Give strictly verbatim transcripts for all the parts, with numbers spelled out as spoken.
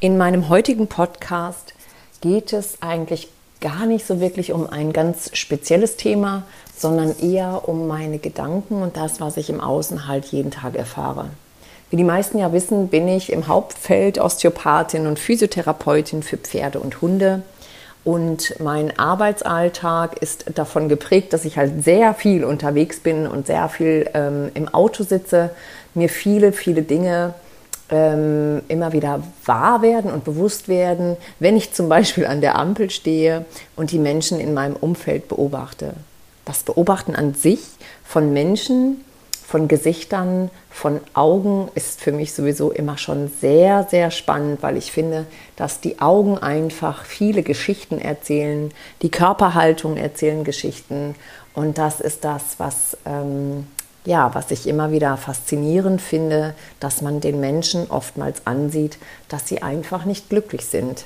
In meinem heutigen Podcast geht es eigentlich gar nicht so wirklich um ein ganz spezielles Thema, sondern eher um meine Gedanken und das, was ich im Außen halt jeden Tag erfahre. Wie die meisten ja wissen, bin ich im Hauptfeld Osteopathin und Physiotherapeutin für Pferde und Hunde. Und mein Arbeitsalltag ist davon geprägt, dass ich halt sehr viel unterwegs bin und sehr viel ähm, im Auto sitze, mir viele, viele Dinge ähm, immer wieder wahr werden und bewusst werden, wenn ich zum Beispiel an der Ampel stehe und die Menschen in meinem Umfeld beobachte. Das Beobachten an sich von Menschen, von Gesichtern, von Augen ist für mich sowieso immer schon sehr, sehr spannend, weil ich finde, dass die Augen einfach viele Geschichten erzählen, die Körperhaltung erzählen Geschichten und das ist das, was, ähm, ja, was ich immer wieder faszinierend finde, dass man den Menschen oftmals ansieht, dass sie einfach nicht glücklich sind.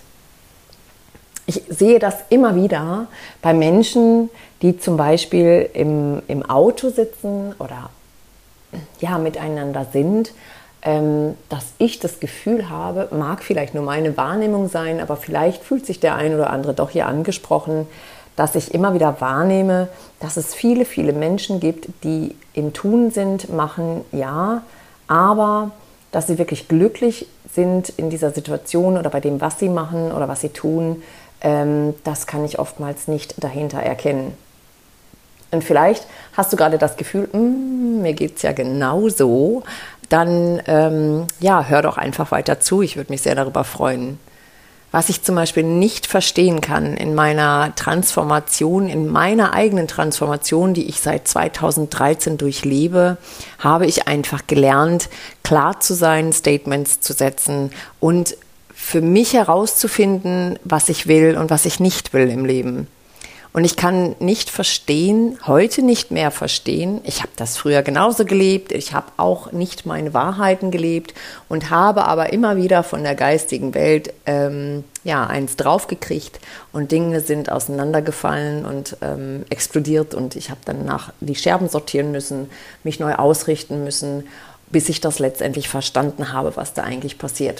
Ich sehe das immer wieder bei Menschen, die zum Beispiel im, im Auto sitzen oder ja, miteinander sind, ähm, dass ich das Gefühl habe, mag vielleicht nur meine Wahrnehmung sein, aber vielleicht fühlt sich der ein oder andere doch hier angesprochen, dass ich immer wieder wahrnehme, dass es viele, viele Menschen gibt, die im Tun sind, machen, ja, aber dass sie wirklich glücklich sind in dieser Situation oder bei dem, was sie machen oder was sie tun, ähm, das kann ich oftmals nicht dahinter erkennen. Und vielleicht hast du gerade das Gefühl, mir geht es ja genauso, dann ähm, ja, hör doch einfach weiter zu, ich würde mich sehr darüber freuen. Was ich zum Beispiel nicht verstehen kann in meiner Transformation, in meiner eigenen Transformation, die ich seit zweitausenddreizehn durchlebe, habe ich einfach gelernt, klar zu sein, Statements zu setzen und für mich herauszufinden, was ich will und was ich nicht will im Leben. Und ich kann nicht verstehen, heute nicht mehr verstehen, ich habe das früher genauso gelebt, ich habe auch nicht meine Wahrheiten gelebt und habe aber immer wieder von der geistigen Welt ähm, ja, eins draufgekriegt und Dinge sind auseinandergefallen und ähm, explodiert und ich habe danach die Scherben sortieren müssen, mich neu ausrichten müssen, bis ich das letztendlich verstanden habe, was da eigentlich passiert.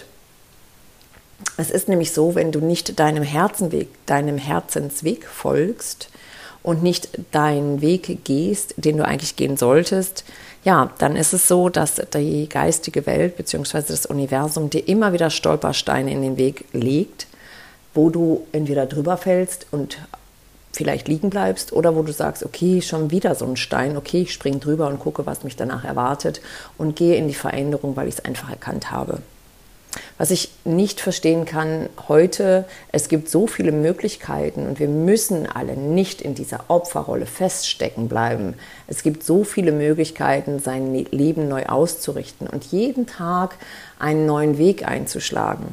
Es ist nämlich so, wenn du nicht deinem Herzenweg, deinem Herzensweg folgst und nicht deinen Weg gehst, den du eigentlich gehen solltest, ja, dann ist es so, dass die geistige Welt bzw. das Universum dir immer wieder Stolpersteine in den Weg legt, wo du entweder drüber fällst und vielleicht liegen bleibst oder wo du sagst, okay, schon wieder so ein Stein, okay, ich springe drüber und gucke, was mich danach erwartet und gehe in die Veränderung, weil ich es einfach erkannt habe. Was ich nicht verstehen kann heute, es gibt so viele Möglichkeiten und wir müssen alle nicht in dieser Opferrolle feststecken bleiben. Es gibt so viele Möglichkeiten, sein Leben neu auszurichten und jeden Tag einen neuen Weg einzuschlagen.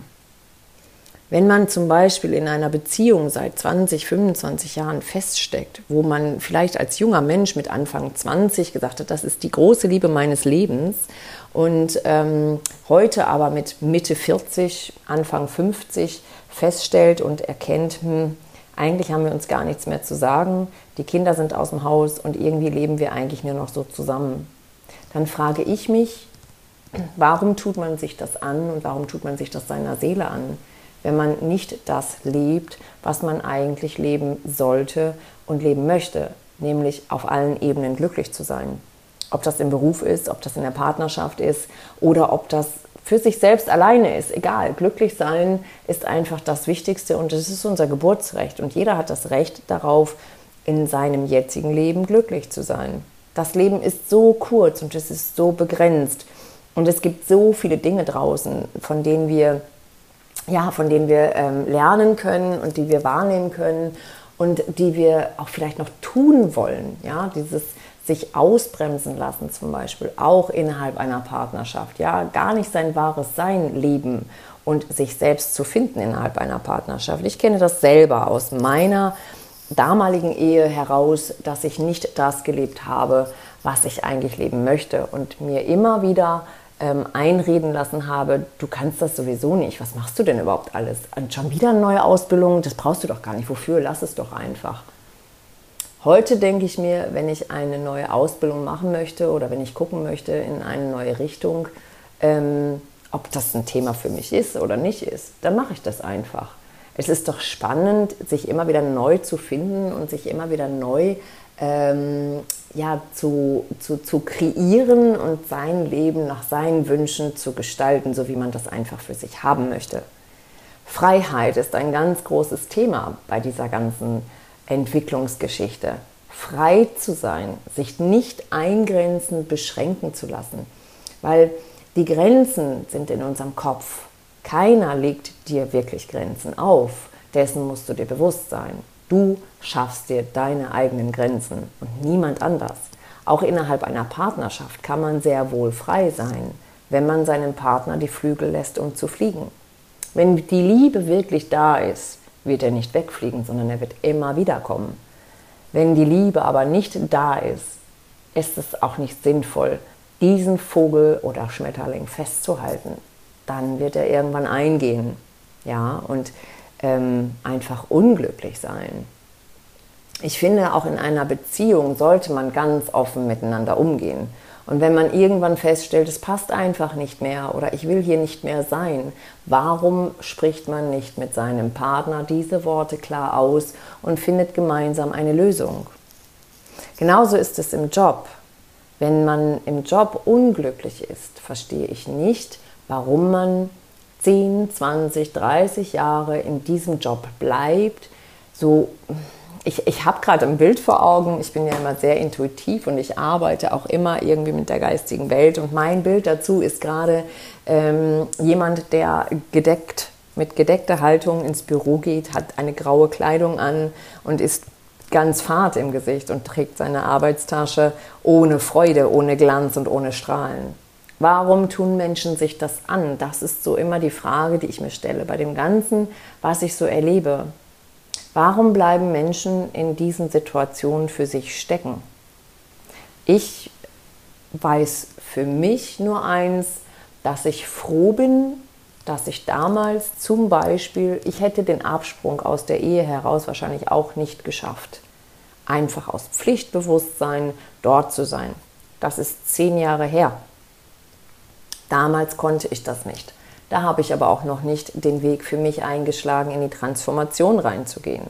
Wenn man zum Beispiel in einer Beziehung seit zwanzig, fünfundzwanzig Jahren feststeckt, wo man vielleicht als junger Mensch mit Anfang zwanzig gesagt hat, das ist die große Liebe meines Lebens und ähm, heute aber mit Mitte vierzig, Anfang fünfzig feststellt und erkennt, hm, eigentlich haben wir uns gar nichts mehr zu sagen, die Kinder sind aus dem Haus und irgendwie leben wir eigentlich nur noch so zusammen. Dann frage ich mich, warum tut man sich das an und warum tut man sich das seiner Seele an? Wenn man nicht das lebt, was man eigentlich leben sollte und leben möchte, nämlich auf allen Ebenen glücklich zu sein. Ob das im Beruf ist, ob das in der Partnerschaft ist oder ob das für sich selbst alleine ist, egal. Glücklich sein ist einfach das Wichtigste und es ist unser Geburtsrecht und jeder hat das Recht darauf, in seinem jetzigen Leben glücklich zu sein. Das Leben ist so kurz und es ist so begrenzt und es gibt so viele Dinge draußen, von denen wir ja, von denen wir ähm, lernen können und die wir wahrnehmen können und die wir auch vielleicht noch tun wollen. Ja, dieses sich ausbremsen lassen zum Beispiel, auch innerhalb einer Partnerschaft. Ja, gar nicht sein wahres Sein leben und sich selbst zu finden innerhalb einer Partnerschaft. Ich kenne das selber aus meiner damaligen Ehe heraus, dass ich nicht das gelebt habe, was ich eigentlich leben möchte und mir immer wieder Ähm, einreden lassen habe, du kannst das sowieso nicht, was machst du denn überhaupt alles? Und schon wieder eine neue Ausbildung, das brauchst du doch gar nicht, wofür, lass es doch einfach. Heute denke ich mir, wenn ich eine neue Ausbildung machen möchte oder wenn ich gucken möchte in eine neue Richtung, ähm, ob das ein Thema für mich ist oder nicht ist, dann mache ich das einfach. Es ist doch spannend, sich immer wieder neu zu finden und sich immer wieder neu ähm, ja, zu, zu, zu kreieren und sein Leben nach seinen Wünschen zu gestalten, so wie man das einfach für sich haben möchte. Freiheit ist ein ganz großes Thema bei dieser ganzen Entwicklungsgeschichte. Frei zu sein, sich nicht eingrenzen, beschränken zu lassen, weil die Grenzen sind in unserem Kopf. Keiner legt dir wirklich Grenzen auf, dessen musst du dir bewusst sein. Du schaffst dir deine eigenen Grenzen und niemand anders. Auch innerhalb einer Partnerschaft kann man sehr wohl frei sein, wenn man seinem Partner die Flügel lässt, um zu fliegen. Wenn die Liebe wirklich da ist, wird er nicht wegfliegen, sondern er wird immer wieder kommen. Wenn die Liebe aber nicht da ist, ist es auch nicht sinnvoll, diesen Vogel oder Schmetterling festzuhalten. Dann wird er irgendwann eingehen, ja, und ähm, einfach unglücklich sein. Ich finde, auch in einer Beziehung sollte man ganz offen miteinander umgehen. Und wenn man irgendwann feststellt, es passt einfach nicht mehr oder ich will hier nicht mehr sein, warum spricht man nicht mit seinem Partner diese Worte klar aus und findet gemeinsam eine Lösung? Genauso ist es im Job. Wenn man im Job unglücklich ist, verstehe ich nicht, warum man zehn, zwanzig, dreißig Jahre in diesem Job bleibt. So, ich, ich habe gerade ein Bild vor Augen, ich bin ja immer sehr intuitiv und ich arbeite auch immer irgendwie mit der geistigen Welt. Und mein Bild dazu ist gerade ähm, jemand, der gedeckt, mit gedeckter Haltung ins Büro geht, hat eine graue Kleidung an und ist ganz fad im Gesicht und trägt seine Arbeitstasche ohne Freude, ohne Glanz und ohne Strahlen. Warum tun Menschen sich das an? Das ist so immer die Frage, die ich mir stelle bei dem Ganzen, was ich so erlebe. Warum bleiben Menschen in diesen Situationen für sich stecken? Ich weiß für mich nur eins, dass ich froh bin, dass ich damals zum Beispiel, ich hätte den Absprung aus der Ehe heraus wahrscheinlich auch nicht geschafft. Einfach aus Pflichtbewusstsein dort zu sein. Das ist zehn Jahre her. Damals konnte ich das nicht. Da habe ich aber auch noch nicht den Weg für mich eingeschlagen, in die Transformation reinzugehen.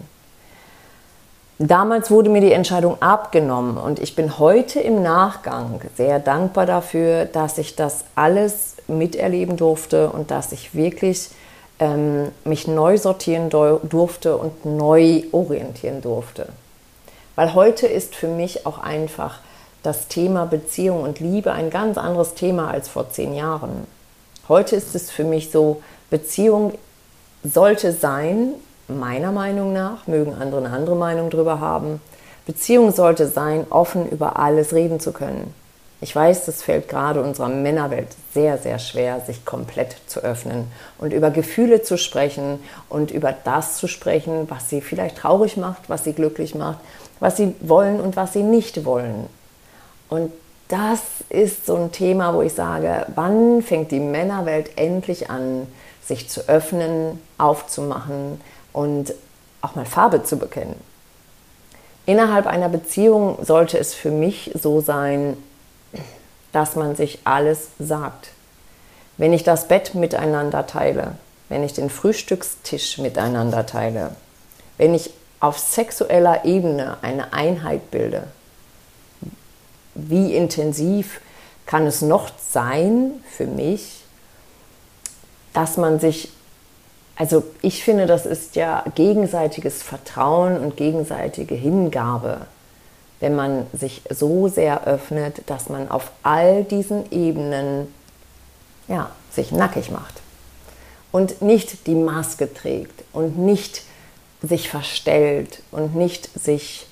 Damals wurde mir die Entscheidung abgenommen und ich bin heute im Nachgang sehr dankbar dafür, dass ich das alles miterleben durfte und dass ich wirklich ähm, mich neu sortieren durfte und neu orientieren durfte. Weil heute ist für mich auch einfach das Thema Beziehung und Liebe ein ganz anderes Thema als vor zehn Jahren. Heute ist es für mich so, Beziehung sollte sein, meiner Meinung nach, mögen andere eine andere Meinung drüber haben, Beziehung sollte sein, offen über alles reden zu können. Ich weiß, das fällt gerade unserer Männerwelt sehr, sehr schwer, sich komplett zu öffnen und über Gefühle zu sprechen und über das zu sprechen, was sie vielleicht traurig macht, was sie glücklich macht, was sie wollen und was sie nicht wollen. Und das ist so ein Thema, wo ich sage, wann fängt die Männerwelt endlich an, sich zu öffnen, aufzumachen und auch mal Farbe zu bekennen. Innerhalb einer Beziehung sollte es für mich so sein, dass man sich alles sagt. Wenn ich das Bett miteinander teile, wenn ich den Frühstückstisch miteinander teile, wenn ich auf sexueller Ebene eine Einheit bilde, wie intensiv kann es noch sein für mich, dass man sich, also ich finde, das ist ja gegenseitiges Vertrauen und gegenseitige Hingabe, wenn man sich so sehr öffnet, dass man auf all diesen Ebenen ja, sich nackig macht und nicht die Maske trägt und nicht sich verstellt und nicht sich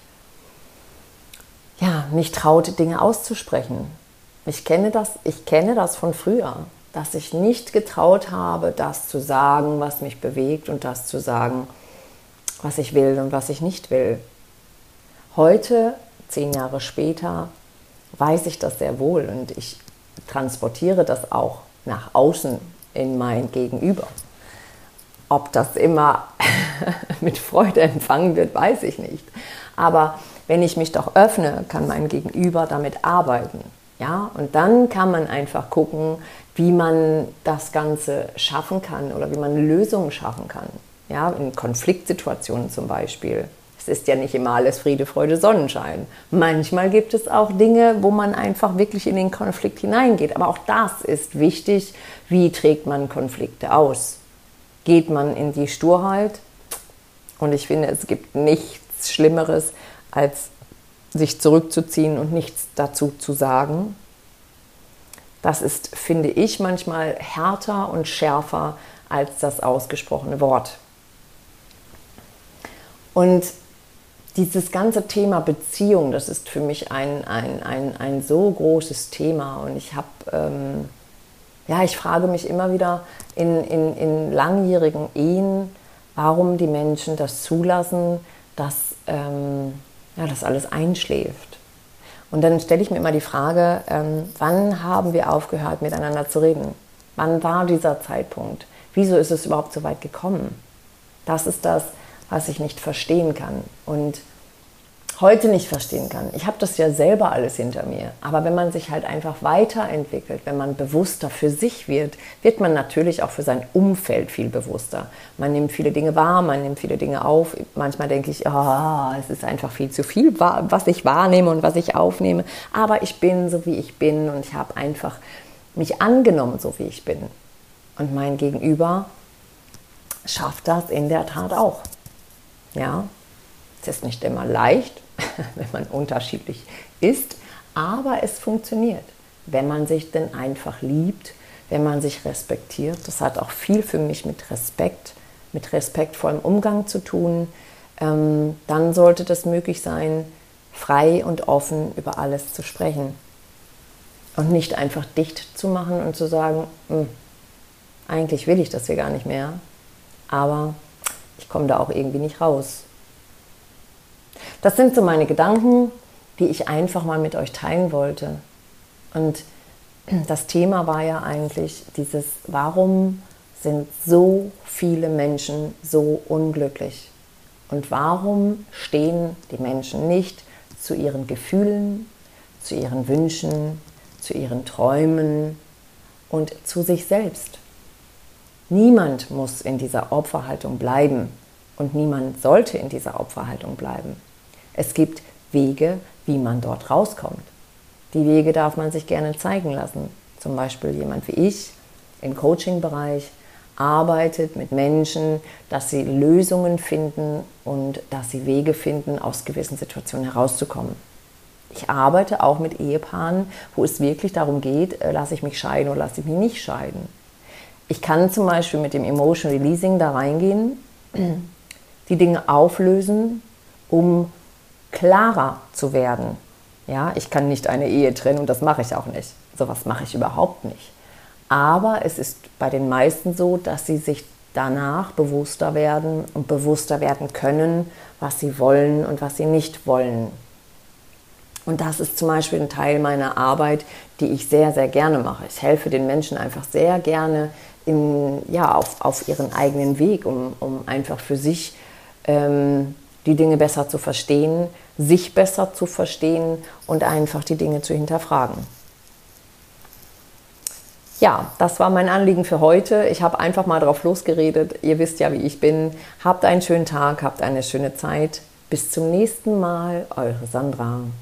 ja, nicht traut, Dinge auszusprechen. Ich kenne das, ich kenne das von früher, dass ich nicht getraut habe, das zu sagen, was mich bewegt und das zu sagen, was ich will und was ich nicht will. Heute, zehn Jahre später, weiß ich das sehr wohl und ich transportiere das auch nach außen in mein Gegenüber. Ob das immer mit Freude empfangen wird, weiß ich nicht. Aber wenn ich mich doch öffne, kann mein Gegenüber damit arbeiten. Ja, und dann kann man einfach gucken, wie man das Ganze schaffen kann oder wie man Lösungen schaffen kann. Ja, in Konfliktsituationen zum Beispiel. Es ist ja nicht immer alles Friede, Freude, Sonnenschein. Manchmal gibt es auch Dinge, wo man einfach wirklich in den Konflikt hineingeht. Aber auch das ist wichtig. Wie trägt man Konflikte aus? Geht man in die Sturheit? Und ich finde, es gibt nichts Schlimmeres, als sich zurückzuziehen und nichts dazu zu sagen. Das ist, finde ich, manchmal härter und schärfer als das ausgesprochene Wort. Und dieses ganze Thema Beziehung, das ist für mich ein, ein, ein, ein so großes Thema. Und ich habe, ähm, ja, ich frage mich immer wieder in, in, in langjährigen Ehen, warum die Menschen das zulassen, dass ähm, ja, das alles einschläft. Und dann stelle ich mir immer die Frage, ähm, wann haben wir aufgehört, miteinander zu reden? Wann war dieser Zeitpunkt? Wieso ist es überhaupt so weit gekommen? Das ist das, was ich nicht verstehen kann und heute nicht verstehen kann. Ich habe das ja selber alles hinter mir. Aber wenn man sich halt einfach weiterentwickelt, wenn man bewusster für sich wird, wird man natürlich auch für sein Umfeld viel bewusster. Man nimmt viele Dinge wahr, man nimmt viele Dinge auf. Manchmal denke ich, oh, es ist einfach viel zu viel, was ich wahrnehme und was ich aufnehme. Aber ich bin so, wie ich bin und ich habe einfach mich angenommen, so wie ich bin. Und mein Gegenüber schafft das in der Tat auch. Ja, es ist nicht immer leicht, wenn man unterschiedlich ist, aber es funktioniert, wenn man sich denn einfach liebt, wenn man sich respektiert. Das hat auch viel für mich mit Respekt, mit respektvollem Umgang zu tun. Ähm, dann sollte das möglich sein, frei und offen über alles zu sprechen und nicht einfach dicht zu machen und zu sagen, eigentlich will ich das hier gar nicht mehr, aber ich komme da auch irgendwie nicht raus. Das sind so meine Gedanken, die ich einfach mal mit euch teilen wollte. Und das Thema war ja eigentlich dieses, warum sind so viele Menschen so unglücklich? Und warum stehen die Menschen nicht zu ihren Gefühlen, zu ihren Wünschen, zu ihren Träumen und zu sich selbst? Niemand muss in dieser Opferhaltung bleiben und niemand sollte in dieser Opferhaltung bleiben. Es gibt Wege, wie man dort rauskommt. Die Wege darf man sich gerne zeigen lassen. Zum Beispiel jemand wie ich im Coaching-Bereich arbeitet mit Menschen, dass sie Lösungen finden und dass sie Wege finden, aus gewissen Situationen herauszukommen. Ich arbeite auch mit Ehepaaren, wo es wirklich darum geht, lasse ich mich scheiden oder lasse ich mich nicht scheiden. Ich kann zum Beispiel mit dem Emotion Releasing da reingehen, die Dinge auflösen, um klarer zu werden. Ja, ich kann nicht eine Ehe trennen und das mache ich auch nicht. Sowas mache ich überhaupt nicht. Aber es ist bei den meisten so, dass sie sich danach bewusster werden und bewusster werden können, was sie wollen und was sie nicht wollen. Und das ist zum Beispiel ein Teil meiner Arbeit, die ich sehr, sehr gerne mache. Ich helfe den Menschen einfach sehr gerne in, ja, auf, auf ihren eigenen Weg, um, um einfach für sich ähm, die Dinge besser zu verstehen, sich besser zu verstehen und einfach die Dinge zu hinterfragen. Ja, das war mein Anliegen für heute. Ich habe einfach mal drauf losgeredet. Ihr wisst ja, wie ich bin. Habt einen schönen Tag, habt eine schöne Zeit. Bis zum nächsten Mal, eure Sandra.